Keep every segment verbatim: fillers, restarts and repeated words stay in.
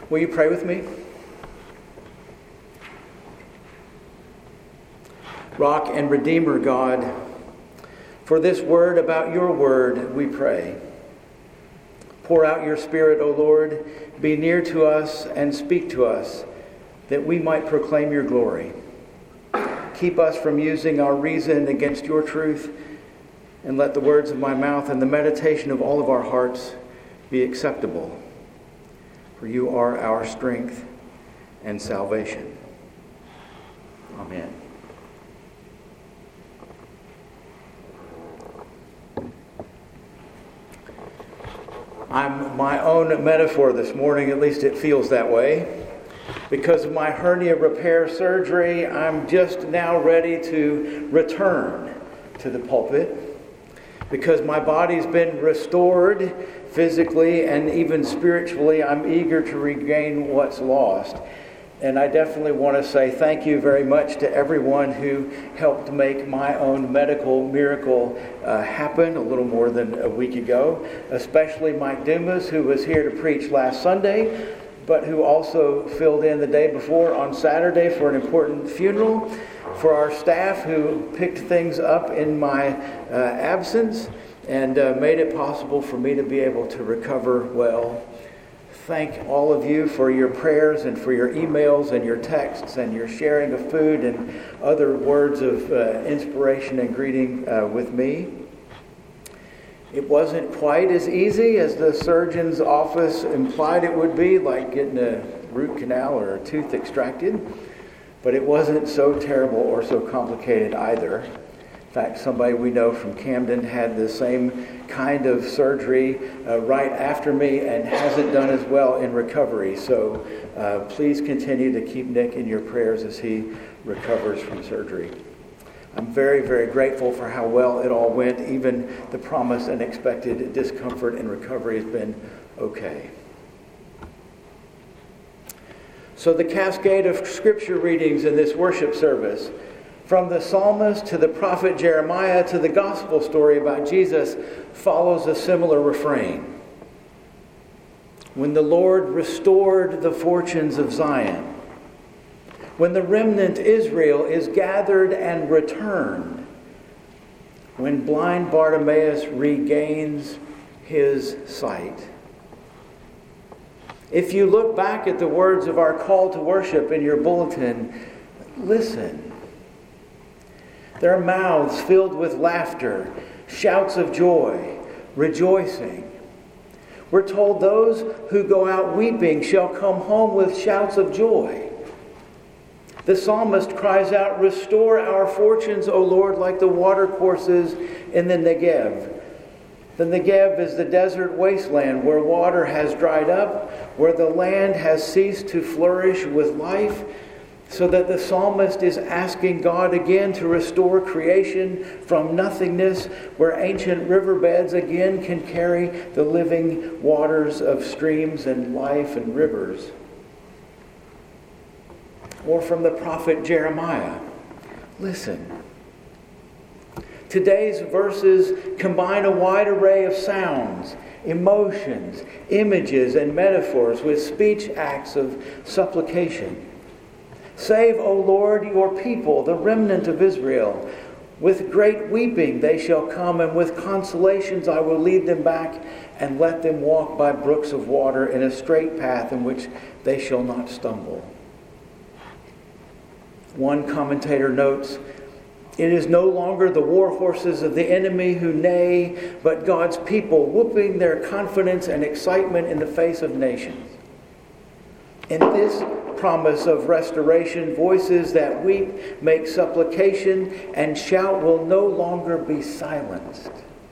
Will you pray with me? Rock and Redeemer God, for this word about your word, we pray. Pour out your Spirit, O Lord, be near to us and speak to us, that we might proclaim your glory. Keep us from using our reason against your truth, and let the words of my mouth and the meditation of all of our hearts be acceptable. For you are our strength and salvation. Amen. I'm my own metaphor this morning, at least it feels that way. Because of my hernia repair surgery, I'm just now ready to return to the pulpit. Because my body's been restored physically and even spiritually, I'm eager to regain what's lost. And I definitely want to say thank you very much to everyone who helped make my own medical miracle uh, happen a little more than a week ago. Especially Mike Dumas, who was here to preach last Sunday, but who also filled in the day before on Saturday for an important funeral. For our staff who picked things up in my uh, absence and uh, made it possible for me to be able to recover well. Thank all of you for your prayers and for your emails and your texts and your sharing of food and other words of uh, inspiration and greeting uh, with me. It wasn't quite as easy as the surgeon's office implied it would be, like getting a root canal or a tooth extracted. But it wasn't so terrible or so complicated either. In fact, somebody we know from Camden had the same kind of surgery uh, right after me and hasn't done as well in recovery. So uh, please continue to keep Nick in your prayers as he recovers from surgery. I'm very, very grateful for how well it all went. Even the promised and expected discomfort in recovery has been okay. So the cascade of scripture readings in this worship service, from the psalmist to the prophet Jeremiah to the gospel story about Jesus, follows a similar refrain. When the Lord restored the fortunes of Zion, when the remnant Israel is gathered and returned, when blind Bartimaeus regains his sight. If you look back at the words of our call to worship in your bulletin, listen. There are mouths filled with laughter, shouts of joy, rejoicing. We're told those who go out weeping shall come home with shouts of joy. The psalmist cries out, "Restore our fortunes, O Lord, like the watercourses in the Negev." The Negev is the desert wasteland where water has dried up, where the land has ceased to flourish with life, so that the psalmist is asking God again to restore creation from nothingness, where ancient riverbeds again can carry the living waters of streams and life and rivers. Or from the prophet Jeremiah, listen. Today's verses combine a wide array of sounds, emotions, images, and metaphors with speech acts of supplication. Save, O Lord, your people, the remnant of Israel. With great weeping they shall come, and with consolations I will lead them back, and let them walk by brooks of water in a straight path in which they shall not stumble. One commentator notes, "It is no longer the war horses of the enemy who neigh, but God's people whooping their confidence and excitement in the face of nations." In this promise of restoration, voices that weep make supplication, and shout will no longer be silenced.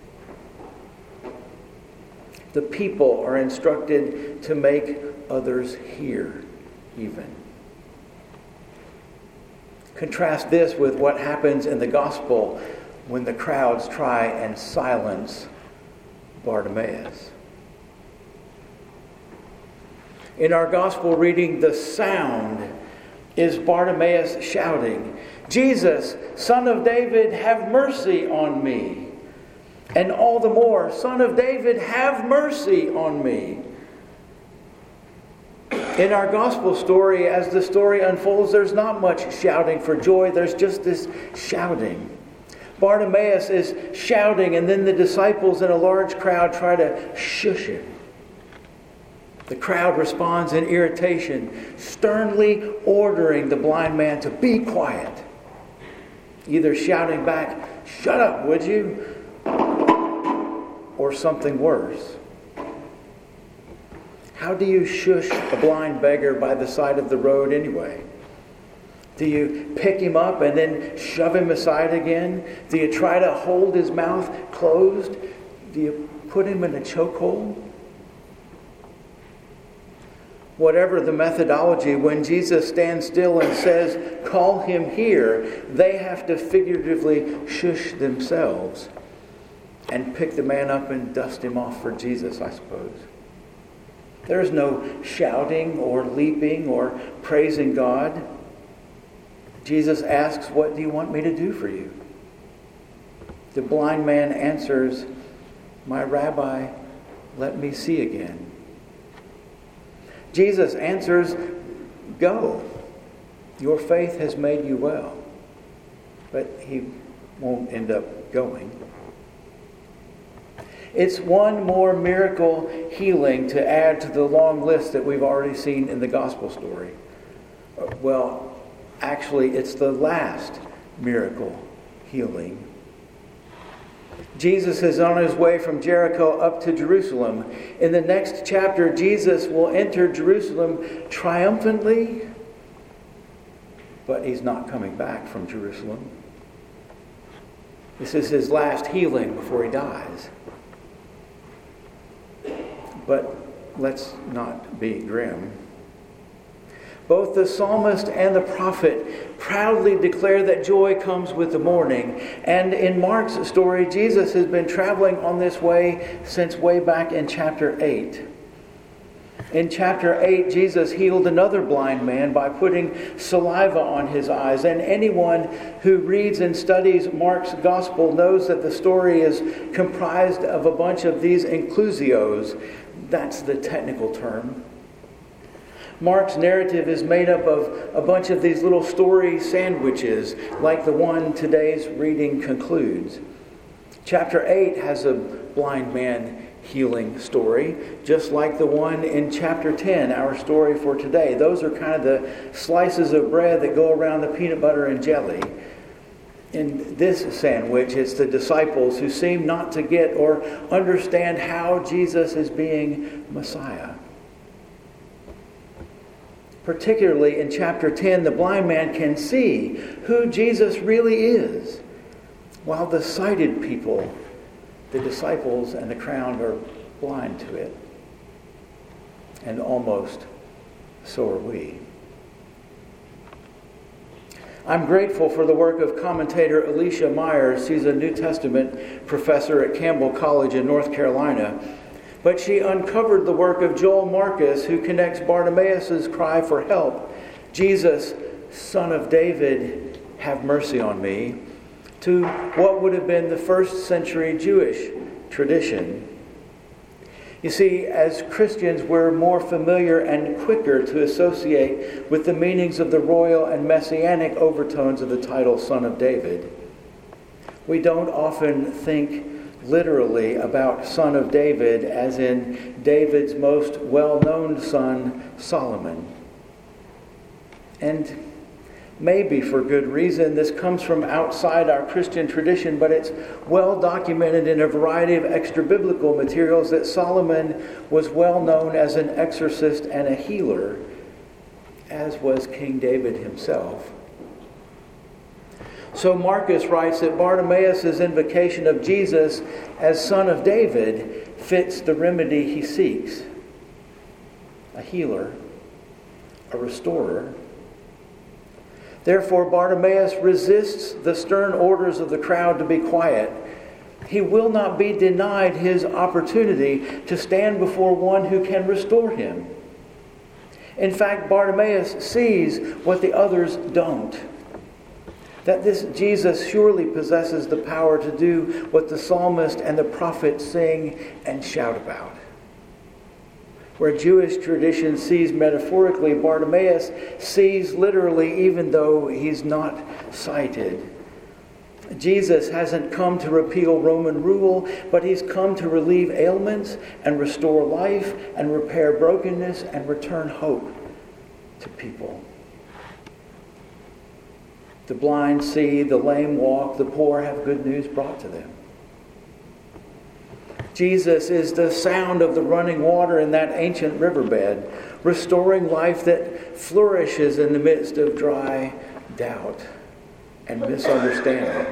The people are instructed to make others hear even. Contrast this with what happens in the gospel when the crowds try and silence Bartimaeus. In our gospel reading, the sound is Bartimaeus shouting, "Jesus, Son of David, have mercy on me." And all the more, "Son of David, have mercy on me." In our gospel story, as the story unfolds, there's not much shouting for joy. There's just this shouting. Bartimaeus is shouting, and then the disciples in a large crowd try to shush him. The crowd responds in irritation, sternly ordering the blind man to be quiet. Either shouting back, "Shut up, would you?" or something worse. How do you shush a blind beggar by the side of the road anyway? Do you pick him up and then shove him aside again? Do you try to hold his mouth closed? Do you put him in a chokehold? Whatever the methodology, when Jesus stands still and says, "Call him here," they have to figuratively shush themselves and pick the man up and dust him off for Jesus, I suppose. There is no shouting or leaping or praising God. Jesus asks, "What do you want me to do for you?" The blind man answers, "My Rabbi, let me see again." Jesus answers, "Go. Your faith has made you well." But he won't end up going. It's one more miracle healing to add to the long list that we've already seen in the gospel story. Well, actually, it's the last miracle healing. Jesus is on his way from Jericho up to Jerusalem. In the next chapter, Jesus will enter Jerusalem triumphantly, but he's not coming back from Jerusalem. This is his last healing before he dies. But let's not be grim. Both the psalmist and the prophet proudly declare that joy comes with the morning. And in Mark's story, Jesus has been traveling on this way since way back in chapter eight. In chapter eight, Jesus healed another blind man by putting saliva on his eyes. And anyone who reads and studies Mark's gospel knows that the story is comprised of a bunch of these inclusios. That's the technical term. Mark's narrative is made up of a bunch of these little story sandwiches, like the one today's reading concludes. Chapter eight has a blind man healing story, just like the one in chapter ten, our story for today. Those are kind of the slices of bread that go around the peanut butter and jelly. In this sandwich, it's the disciples who seem not to get or understand how Jesus is being Messiah. Particularly in chapter ten, the blind man can see who Jesus really is, while the sighted people, the disciples and the crowd, are blind to it. And almost so are we. I'm grateful for the work of commentator Alicia Myers. She's a New Testament professor at Campbell College in North Carolina. But she uncovered the work of Joel Marcus, who connects Bartimaeus' cry for help, "Jesus, Son of David, have mercy on me," to what would have been the first century Jewish tradition. You see, as Christians, we're more familiar and quicker to associate with the meanings of the royal and messianic overtones of the title Son of David. We don't often think literally about Son of David as in David's most well-known son, Solomon. And maybe for good reason, this comes from outside our Christian tradition, but it's well documented in a variety of extra-biblical materials that Solomon was well known as an exorcist and a healer, as was King David himself. So Marcus writes that Bartimaeus' invocation of Jesus as Son of David fits the remedy he seeks: a healer, a restorer. Therefore, Bartimaeus resists the stern orders of the crowd to be quiet. He will not be denied his opportunity to stand before one who can restore him. In fact, Bartimaeus sees what the others don't. That this Jesus surely possesses the power to do what the psalmist and the prophet sing and shout about. Where Jewish tradition sees metaphorically, Bartimaeus sees literally, even though he's not sighted. Jesus hasn't come to repeal Roman rule, but he's come to relieve ailments and restore life and repair brokenness and return hope to people. The blind see, the lame walk, the poor have good news brought to them. Jesus is the sound of the running water in that ancient riverbed, restoring life that flourishes in the midst of dry doubt and misunderstanding.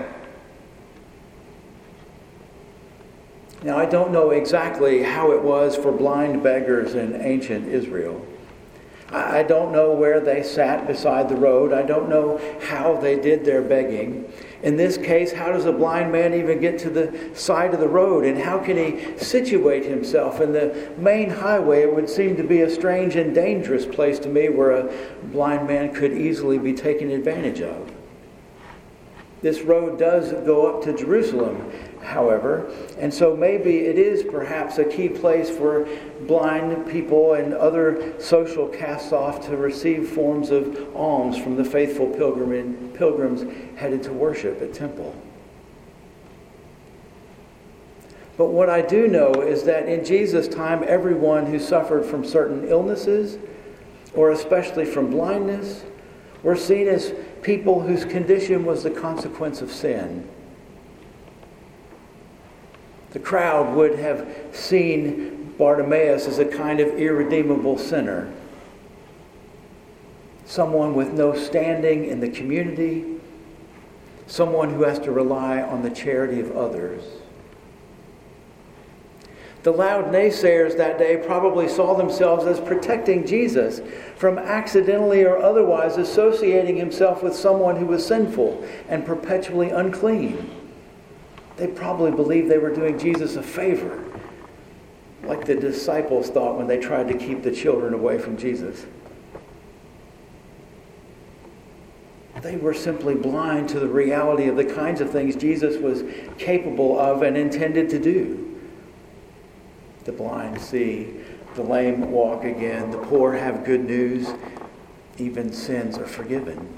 Now, I don't know exactly how it was for blind beggars in ancient Israel. I don't know where they sat beside the road. I don't know how they did their begging. In this case, how does a blind man even get to the side of the road? And how can he situate himself in the main highway? It would seem to be a strange and dangerous place to me where a blind man could easily be taken advantage of. This road does go up to Jerusalem, however, and so maybe it is perhaps a key place for blind people and other social cast-off to receive forms of alms from the faithful pilgrim, pilgrims headed to worship at temple. But what I do know is that in Jesus' time, everyone who suffered from certain illnesses, or especially from blindness, were seen as people whose condition was the consequence of sin. The crowd would have seen Bartimaeus as a kind of irredeemable sinner, someone with no standing in the community, someone who has to rely on the charity of others. The loud naysayers that day probably saw themselves as protecting Jesus from accidentally or otherwise associating himself with someone who was sinful and perpetually unclean. They probably believed they were doing Jesus a favor, like the disciples thought when they tried to keep the children away from Jesus. They were simply blind to the reality of the kinds of things Jesus was capable of and intended to do. The blind see, the lame walk again, the poor have good news, even sins are forgiven.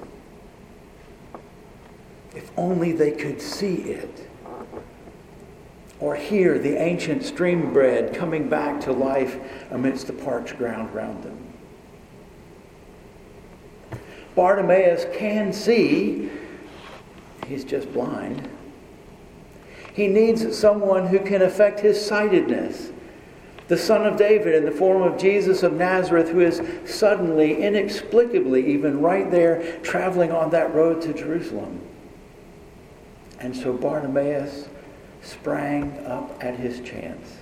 If only they could see it, or hear the ancient stream bread coming back to life amidst the parched ground around them. Bartimaeus can see, he's just blind. He needs someone who can affect his sightedness. The Son of David in the form of Jesus of Nazareth, who is suddenly, inexplicably, even right there, traveling on that road to Jerusalem. And so Bartimaeus sprang up at his chance.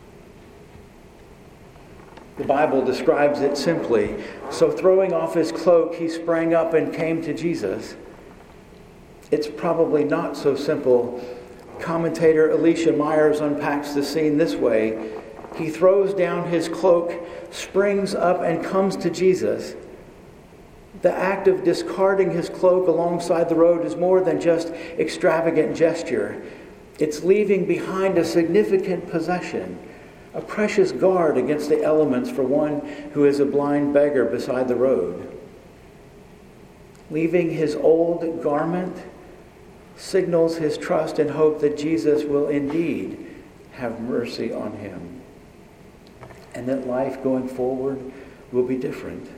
The Bible describes it simply. So throwing off his cloak, he sprang up and came to Jesus. It's probably not so simple. Commentator Alicia Myers unpacks the scene this way. He throws down his cloak, springs up, and comes to Jesus. The act of discarding his cloak alongside the road is more than just extravagant gesture. It's leaving behind a significant possession, a precious guard against the elements for one who is a blind beggar beside the road. Leaving his old garment signals his trust and hope that Jesus will indeed have mercy on him, and that life going forward will be different.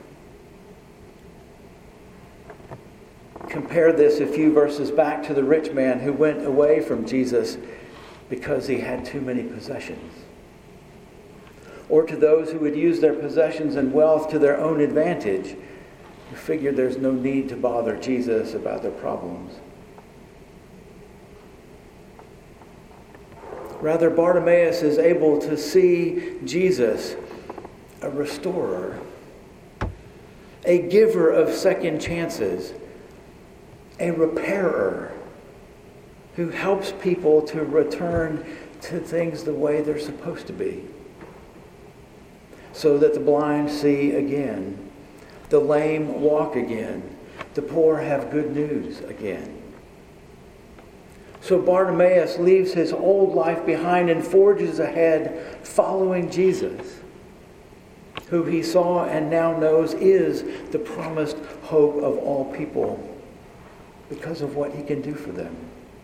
Compare this a few verses back to the rich man who went away from Jesus because he had too many possessions. Or to those who would use their possessions and wealth to their own advantage, who figured there's no need to bother Jesus about their problems. Rather, Bartimaeus is able to see Jesus, a restorer, a giver of second chances, a repairer who helps people to return to things the way they're supposed to be, so that the blind see again, the lame walk again, the poor have good news again. So Bartimaeus leaves his old life behind and forges ahead following Jesus. who he saw and now knows is the promised hope of all people because of what he can do for them.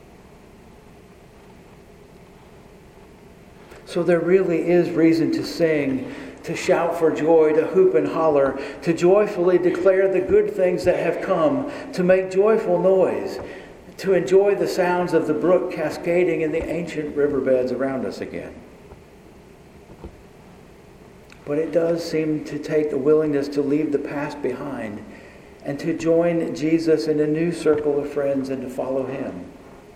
So there really is reason to sing, to shout for joy, to hoop and holler, to joyfully declare the good things that have come, to make joyful noise, to enjoy the sounds of the brook cascading in the ancient riverbeds around us again. But it does seem to take the willingness to leave the past behind and to join Jesus in a new circle of friends and to follow him.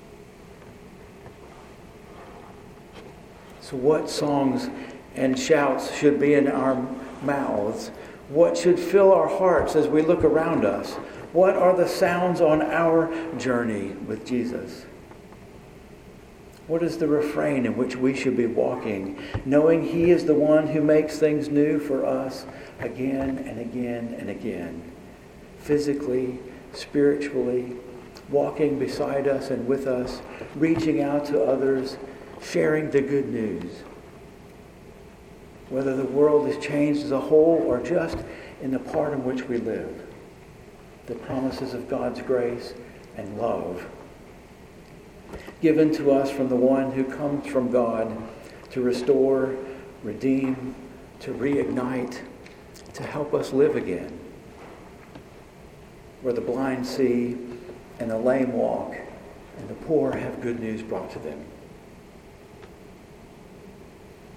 So what songs and shouts should be in our mouths? What should fill our hearts as we look around us? What are the sounds on our journey with Jesus? What is the refrain in which we should be walking, knowing he is the one who makes things new for us again and again and again, physically, spiritually, walking beside us and with us, reaching out to others, sharing the good news. Whether the world is changed as a whole or just in the part in which we live, the promises of God's grace and love given to us from the one who comes from God to restore, redeem, to reignite, to help us live again, where the blind see and the lame walk and the poor have good news brought to them.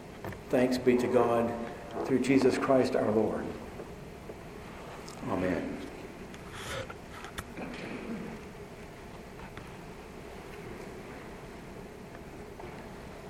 Thanks be to God through Jesus Christ our Lord. Amen.